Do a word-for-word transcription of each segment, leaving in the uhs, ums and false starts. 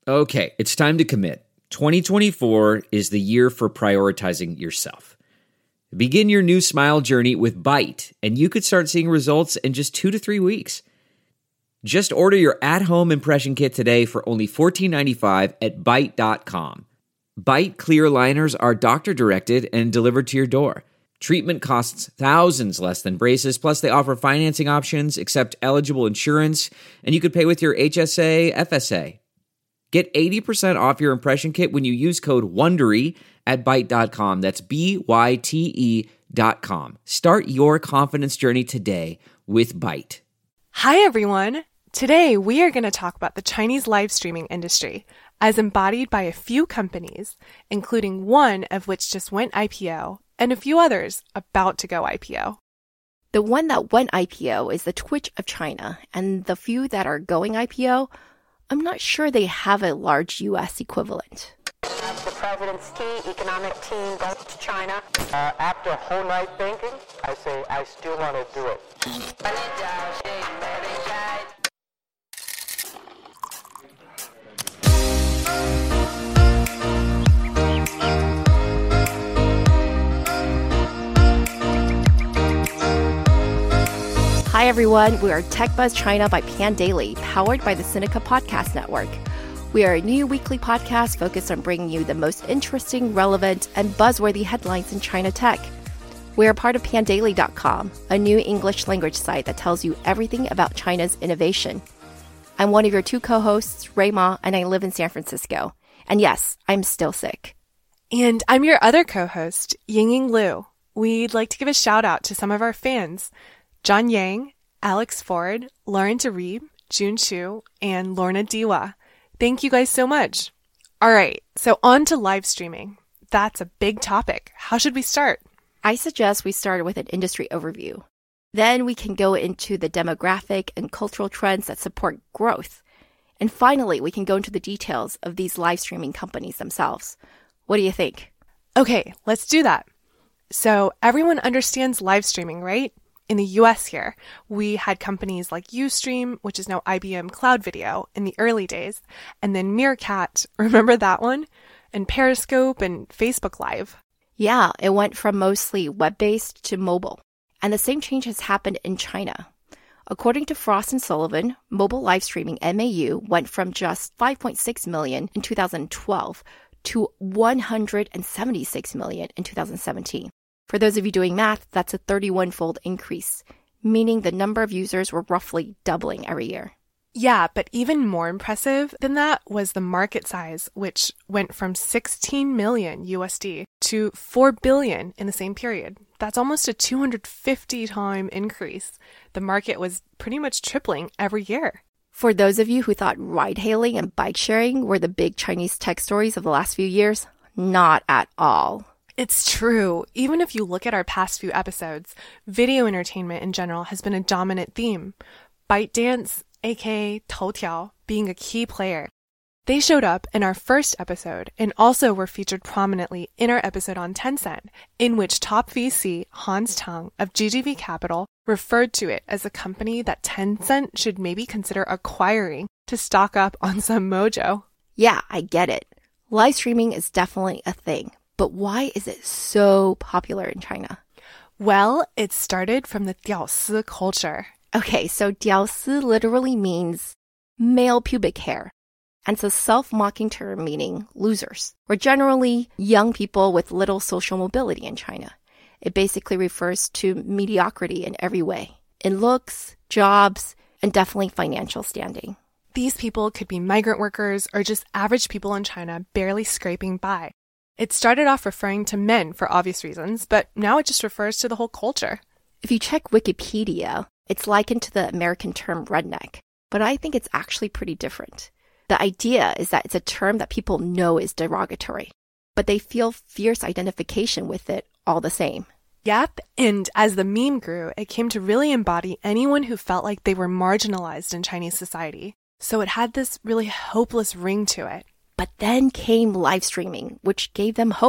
Okay, it's time to commit. twenty twenty-four is the year for prioritizing yourself. Begin your new smile journey with Byte, and you could start seeing results in just two to three weeks. Just order your at-home impression kit today for only fourteen ninety-five at byte dot com. Byte clear aligners are doctor-directed and delivered to your door. Treatment costs thousands less than braces, plus they offer financing options, accept eligible insurance, and you could pay with your H S A, F S A. Get eighty percent off your impression kit when you use code WONDERY at byte dot com. That's B Y T E dot com. Start your confidence journey today with Byte. Hi, everyone. Today, we are going to talk about the Chinese live streaming industry as embodied by a few companies, including one of which just went I P O and a few others about to go I P O. The one that went I P O is the Twitch of China, and the few that are going I P O, I'm not sure they have a large U S equivalent. The president's key economic team goes to China. Uh, after a whole night thinking, I say I still want to do it. Hi everyone, we are Tech Buzz China by Pandaily, powered by the Sinica Podcast Network. We are a new weekly podcast focused on bringing you the most interesting, relevant, and buzzworthy headlines in China tech. We are part of pandaily dot com, a new English language site that tells you everything about China's innovation. I'm one of your two co-hosts, Ray Ma, and I live in San Francisco. And yes, I'm still sick. And I'm your other co-host, Yingying Liu. We'd like to give a shout out to some of our fans, John Yang, Alex Ford, Lauren DeReeb, June Chu, and Lorna Diwa. Thank you guys so much. All right, so on to live streaming. That's a big topic. How should we start? I suggest we start with an industry overview. Then we can go into the demographic and cultural trends that support growth. And finally, we can go into the details of these live streaming companies themselves. What do you think? Okay, let's do that. So everyone understands live streaming, right? In the U S here, we had companies like Ustream, which is now I B M Cloud Video in the early days, and then Meerkat, remember that one? And Periscope and Facebook Live. Yeah, it went from mostly web-based to mobile. And the same change has happened in China. According to Frost and Sullivan, mobile live streaming M A U went from just five point six million in two thousand twelve to one hundred seventy-six million in two thousand seventeen. For those of you doing math, that's a thirty-one-fold increase, meaning the number of users were roughly doubling every year. Yeah, but even more impressive than that was the market size, which went from sixteen million U S D to four billion in the same period. That's almost a two hundred fifty time increase. The market was pretty much tripling every year. For those of you who thought ride-hailing and bike-sharing were the big Chinese tech stories of the last few years, not at all. It's true. Even if you look at our past few episodes, video entertainment in general has been a dominant theme. ByteDance, aka Toutiao, being a key player. They showed up in our first episode and also were featured prominently in our episode on Tencent, in which top V C Hans Tang of G G V Capital referred to it as a company that Tencent should maybe consider acquiring to stock up on some mojo. Yeah, I get it. Live streaming is definitely a thing. But why is it so popular in China? Well, it started from the Diaosi culture. Okay, so Diaosi literally means male pubic hair. And it's a self-mocking term meaning losers, or generally young people with little social mobility in China. It basically refers to mediocrity in every way, in looks, jobs, and definitely financial standing. These people could be migrant workers or just average people in China barely scraping by. It started off referring to men for obvious reasons, but now it just refers to the whole culture. If you check Wikipedia, it's likened to the American term redneck, but I think it's actually pretty different. The idea is that it's a term that people know is derogatory, but they feel fierce identification with it all the same. Yep, and as the meme grew, it came to really embody anyone who felt like they were marginalized in Chinese society. So it had this really hopeless ring to it. But then came live streaming, which gave them hope.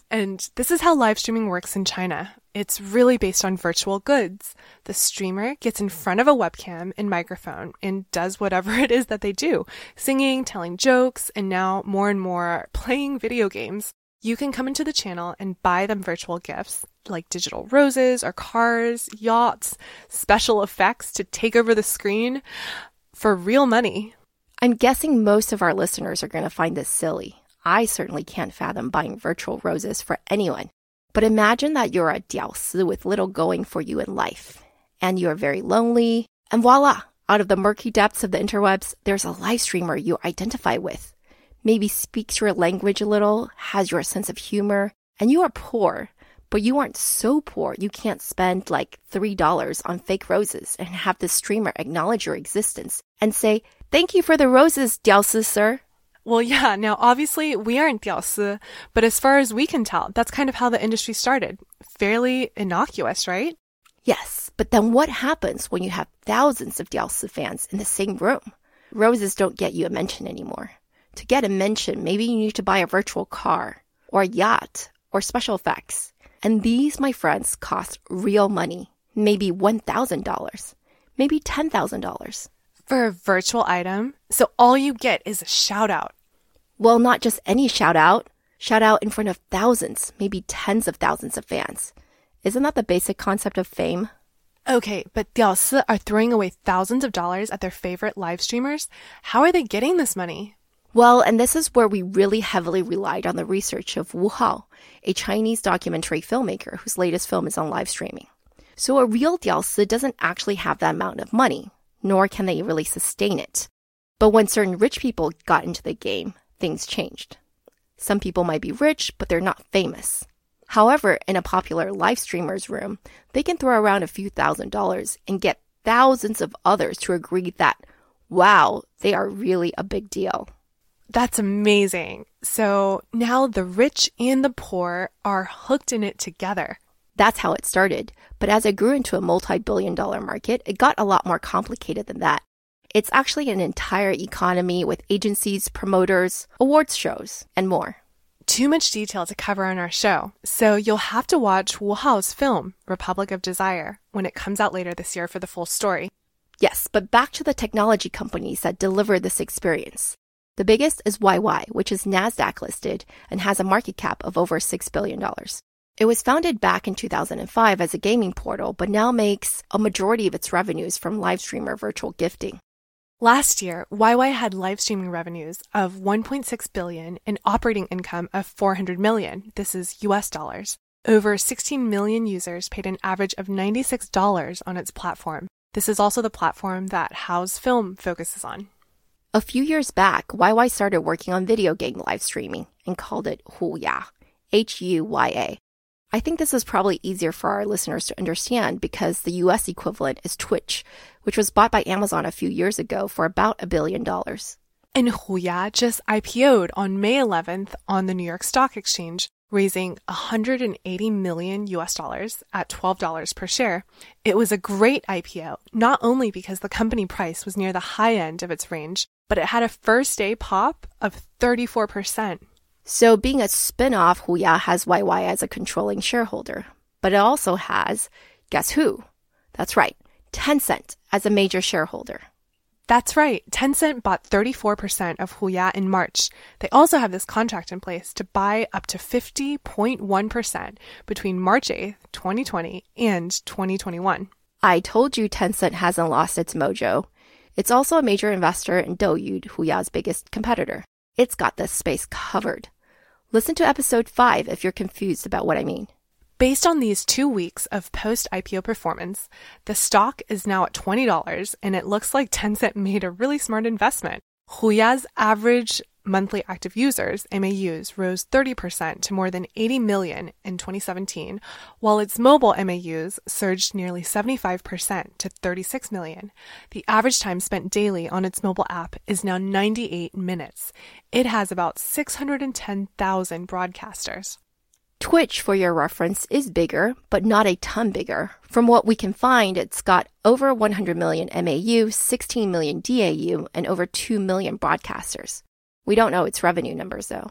And this is how live streaming works in China. It's really based on virtual goods. The streamer gets in front of a webcam and microphone and does whatever it is that they do, singing, telling jokes, and now more and more playing video games. You can come into the channel and buy them virtual gifts like digital roses or cars, yachts, special effects to take over the screen for real money. I'm guessing most of our listeners are going to find this silly. I certainly can't fathom buying virtual roses for anyone. But imagine that you're a 屌丝 with little going for you in life, and you're very lonely, and voila, out of the murky depths of the interwebs, there's a live streamer you identify with. Maybe speaks your language a little, has your sense of humor, and you are poor, but you aren't so poor you can't spend like three dollars on fake roses and have the streamer acknowledge your existence and say, "Thank you for the roses, 屌丝 sir." Well, yeah, now obviously we aren't 屌丝, but as far as we can tell, that's kind of how the industry started. Fairly innocuous, right? Yes, but then what happens when you have thousands of 屌丝 fans in the same room? Roses don't get you a mention anymore. To get a mention, maybe you need to buy a virtual car, or a yacht, or special effects. And these, my friends, cost real money. Maybe one thousand dollars, maybe ten thousand dollars. For a virtual item, so all you get is a shout out. Well, not just any shout out. Shout out in front of thousands, maybe tens of thousands of fans. Isn't that the basic concept of fame? Okay, but 屌丝 are throwing away thousands of dollars at their favorite live streamers. How are they getting this money? Well, and this is where we really heavily relied on the research of Wu Hao, a Chinese documentary filmmaker whose latest film is on live streaming. So a real 屌丝 doesn't actually have that amount of money, nor can they really sustain it. But when certain rich people got into the game, things changed. Some people might be rich, but they're not famous. However, in a popular live streamer's room, they can throw around a few thousand dollars and get thousands of others to agree that, wow, they are really a big deal. That's amazing. So now the rich and the poor are hooked in it together. That's how it started. But as it grew into a multi-billion dollar market, it got a lot more complicated than that. It's actually an entire economy with agencies, promoters, awards shows, and more. Too much detail to cover on our show, so you'll have to watch Wu Hao's film, Republic of Desire, when it comes out later this year for the full story. Yes, but back to the technology companies that deliver this experience. The biggest is Y Y, which is NASDAQ listed and has a market cap of over six billion dollars. It was founded back in two thousand five as a gaming portal, but now makes a majority of its revenues from live streamer virtual gifting. Last year, Y Y had live streaming revenues of one point six billion dollars and operating income of four hundred million dollars. This is U S dollars. Over sixteen million users paid an average of ninety-six dollars on its platform. This is also the platform that Hao's film focuses on. A few years back, Y Y started working on video game live streaming and called it Huya, H U Y A. I think this is probably easier for our listeners to understand because the U S equivalent is Twitch, which was bought by Amazon a few years ago for about a billion dollars. And Huya just I P O'd on May eleventh on the New York Stock Exchange, raising one hundred eighty million U S dollars at twelve dollars per share. It was a great I P O, not only because the company price was near the high end of its range, but it had a first day pop of thirty-four percent. So being a spin-off, Huya has Y Y as a controlling shareholder. But it also has, guess who? That's right, Tencent as a major shareholder. That's right. Tencent bought thirty-four percent of Huya in March. They also have this contract in place to buy up to fifty point one percent between March eighth, twenty twenty and twenty twenty-one. I told you Tencent hasn't lost its mojo. It's also a major investor in Douyu, Huya's biggest competitor. It's got this space covered. Listen to episode five if you're confused about what I mean. Based on these two weeks of post-I P O performance, the stock is now at twenty dollars, and it looks like Tencent made a really smart investment. Huya's average monthly active users, M A Us, rose thirty percent to more than eighty million in twenty seventeen, while its mobile M A Us surged nearly seventy-five percent to thirty-six million. The average time spent daily on its mobile app is now ninety-eight minutes. It has about six hundred ten thousand broadcasters. Twitch, for your reference, is bigger, but not a ton bigger. From what we can find, it's got over one hundred million M A U, sixteen million D A U, and over two million broadcasters. We don't know its revenue numbers, though.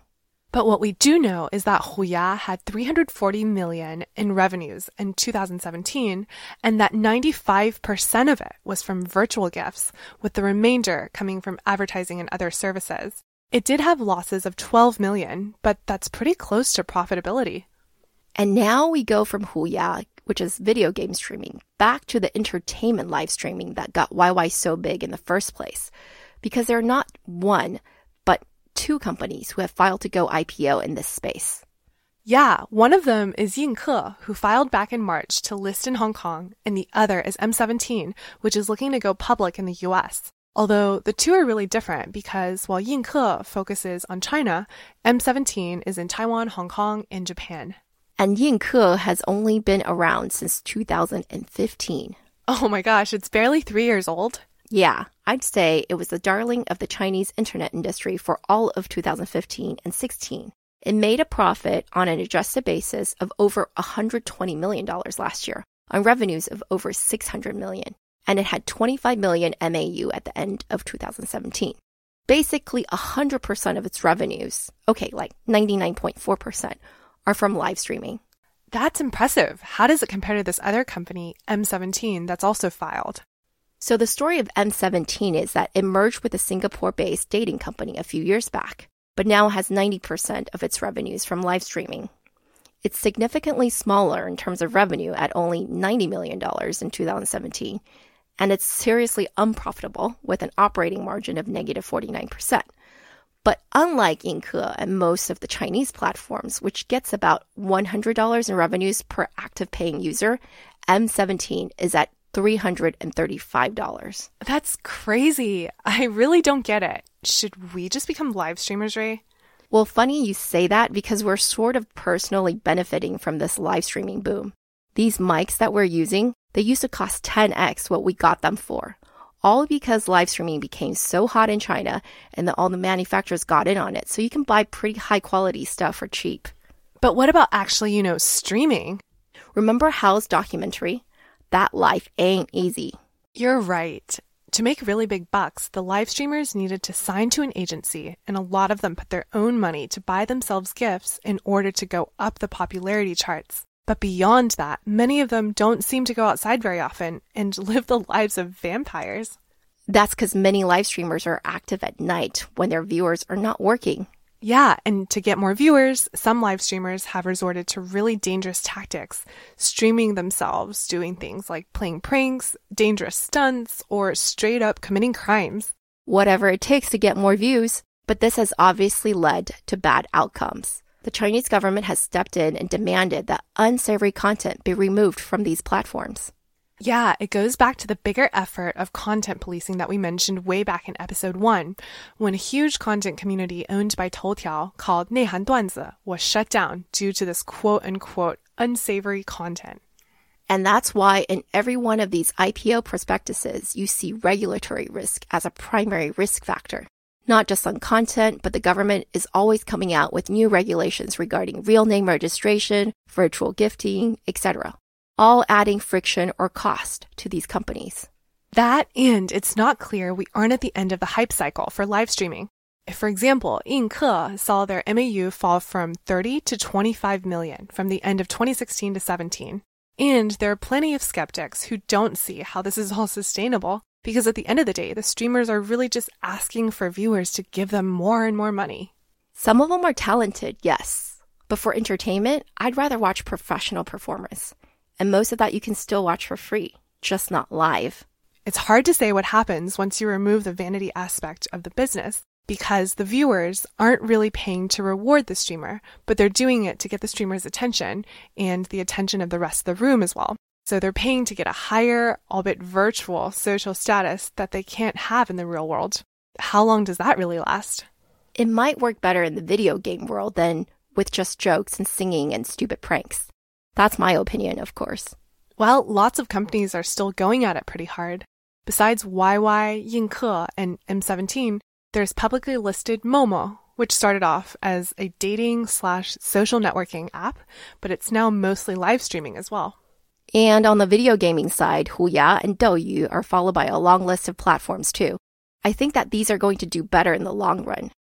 But what we do know is that Huya had three hundred forty million in revenues in two thousand seventeen, and that ninety-five percent of it was from virtual gifts, with the remainder coming from advertising and other services. It did have losses of twelve million, but that's pretty close to profitability. And now we go from Huya, which is video game streaming, back to the entertainment live streaming that got Y Y so big in the first place. Because there are not one, but two companies who have filed to go I P O in this space. Yeah, one of them is Yinke, who filed back in March to list in Hong Kong, and the other is M seventeen, which is looking to go public in the U S. Although the two are really different because while Yinke focuses on China, M seventeen is in Taiwan, Hong Kong, and Japan. And Yinke has only been around since two thousand fifteen. Oh my gosh, it's barely three years old. Yeah, I'd say it was the darling of the Chinese internet industry for all of two thousand fifteen and sixteen. It made a profit on an adjusted basis of over one hundred twenty million dollars last year, on revenues of over six hundred million dollars, and it had twenty-five million M A U at the end of two thousand seventeen. Basically, one hundred percent of its revenues, okay, like ninety-nine point four percent, are from live streaming. That's impressive. How does it compare to this other company, M seventeen, that's also filed? So the story of M seventeen is that it merged with a Singapore-based dating company a few years back, but now has ninety percent of its revenues from live streaming. It's significantly smaller in terms of revenue at only ninety million dollars in two thousand seventeen, and it's seriously unprofitable with an operating margin of negative forty-nine percent. But unlike Yinke and most of the Chinese platforms, which gets about one hundred dollars in revenues per active paying user, M seventeen is at three hundred thirty-five dollars. That's crazy. I really don't get it. Should we just become live streamers, Ray? Well, funny you say that because we're sort of personally benefiting from this live streaming boom. These mics that we're using, they used to cost ten x what we got them for. All because live streaming became so hot in China and that all the manufacturers got in on it, so you can buy pretty high quality stuff for cheap. But what about actually, you know, streaming? Remember Hal's documentary? That life ain't easy. You're right. To make really big bucks, the live streamers needed to sign to an agency, and a lot of them put their own money to buy themselves gifts in order to go up the popularity charts. But beyond that, many of them don't seem to go outside very often and live the lives of vampires. That's because many live streamers are active at night when their viewers are not working. Yeah, and to get more viewers, some live streamers have resorted to really dangerous tactics, streaming themselves doing things like playing pranks, dangerous stunts, or straight up committing crimes. Whatever it takes to get more views, but this has obviously led to bad outcomes. The Chinese government has stepped in and demanded that unsavory content be removed from these platforms. Yeah, it goes back to the bigger effort of content policing that we mentioned way back in episode one, when a huge content community owned by Toutiao called 内涵段子 was shut down due to this quote-unquote unsavory content. And that's why in every one of these I P O prospectuses, you see regulatory risk as a primary risk factor. Not just on content, but the government is always coming out with new regulations regarding real name registration, virtual gifting, et cetera, all adding friction or cost to these companies. That, and it's not clear we aren't at the end of the hype cycle for live streaming. If, for example, Yinke saw their M A U fall from thirty to twenty-five million from the end of twenty sixteen to seventeen. And there are plenty of skeptics who don't see how this is all sustainable, because at the end of the day, the streamers are really just asking for viewers to give them more and more money. Some of them are talented, yes. But for entertainment, I'd rather watch professional performers. And most of that you can still watch for free, just not live. It's hard to say what happens once you remove the vanity aspect of the business, because the viewers aren't really paying to reward the streamer, but they're doing it to get the streamer's attention and the attention of the rest of the room as well. So they're paying to get a higher, albeit virtual, social status that they can't have in the real world. How long does that really last? It might work better in the video game world than with just jokes and singing and stupid pranks. That's my opinion, of course. Well, lots of companies are still going at it pretty hard. Besides Y Y, Yinke, and M seventeen, there's publicly listed Momo, which started off as a dating slash social networking app, but it's now mostly live streaming as well. And on the video gaming side, Huya and Douyu are followed by a long list of platforms too. I think that these are going to do better in the long run.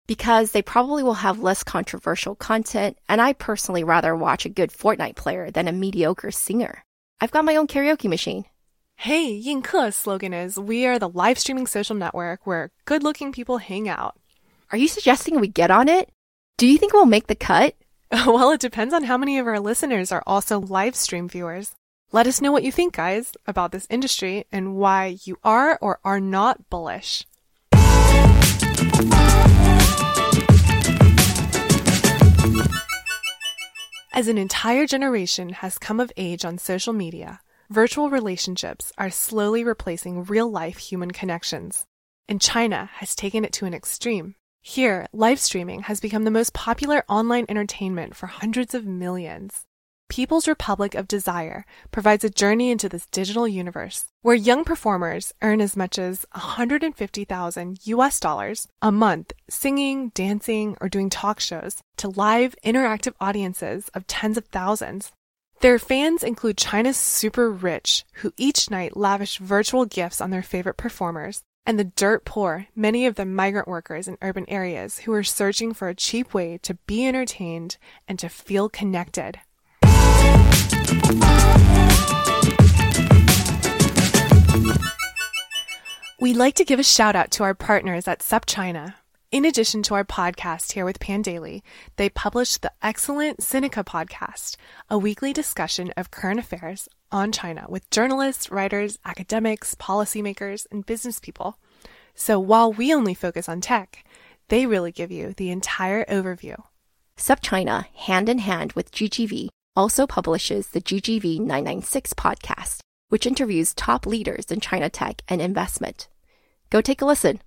because they probably will have less controversial content, and I personally rather watch a good Fortnite player than a mediocre singer. I've got my own karaoke machine. Hey, Yin Ke's slogan is, we are the live streaming social network where good-looking people hang out. Are you suggesting we get on it? Do you think we'll make the cut? Well, it depends on how many of our listeners are also live stream viewers. Let us know what you think, guys, about this industry and why you are or are not bullish. As an entire generation has come of age on social media, virtual relationships are slowly replacing real-life human connections. And China has taken it to an extreme. Here, live streaming has become the most popular online entertainment for hundreds of millions. People's Republic of Desire provides a journey into this digital universe, where young performers earn as much as one hundred fifty thousand U S dollars a month singing, dancing, or doing talk shows to live interactive audiences of tens of thousands. Their fans include China's super rich, who each night lavish virtual gifts on their favorite performers, and the dirt poor, many of them migrant workers in urban areas who are searching for a cheap way to be entertained and to feel connected. We'd like to give a shout out to our partners at SupChina. In addition to our podcast here with Pandaily, they publish the excellent Sinica podcast, a weekly discussion of current affairs on China with journalists, writers, academics, policymakers, and business people. So while we only focus on tech, they really give you the entire overview. SupChina, hand in hand with G G V, also publishes the G G V nine ninety-six podcast, which interviews top leaders in China tech and investment. Go take a listen.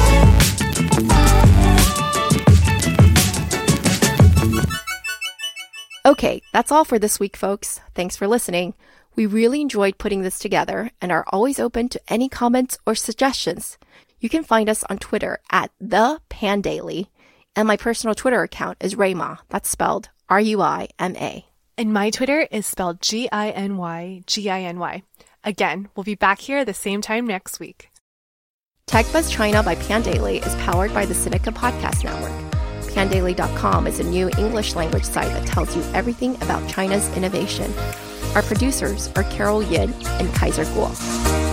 Okay, that's all for this week, folks. Thanks for listening. We really enjoyed putting this together and are always open to any comments or suggestions. You can find us on Twitter at the Pandaily, and my personal Twitter account is Ruima. That's spelled R U I M A. And my Twitter is spelled G I N Y G I N Y. Again, we'll be back here the same time next week. TechBuzz China by Pandaily is powered by the Sinica Podcast Network. Pandaily dot com is a new English language site that tells you everything about China's innovation. Our producers are Carol Yin and Kaiser Guo.